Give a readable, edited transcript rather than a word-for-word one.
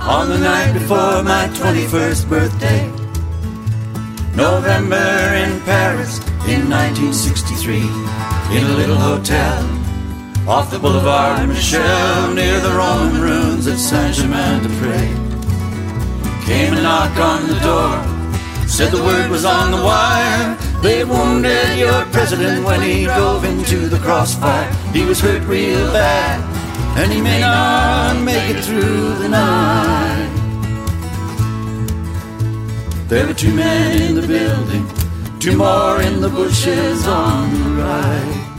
on the night before my 21st birthday. November in Paris in 1963, in a little hotel off the Boulevard Michel, near the Roman ruins at Saint-Germain-des-Prés. Came a knock on the door, said the word was on the wire. They wounded your president when he drove into the crossfire. He was hurt real bad, and he may not make it through the night. There were 2 men in the building, 2 more in the bushes on the right.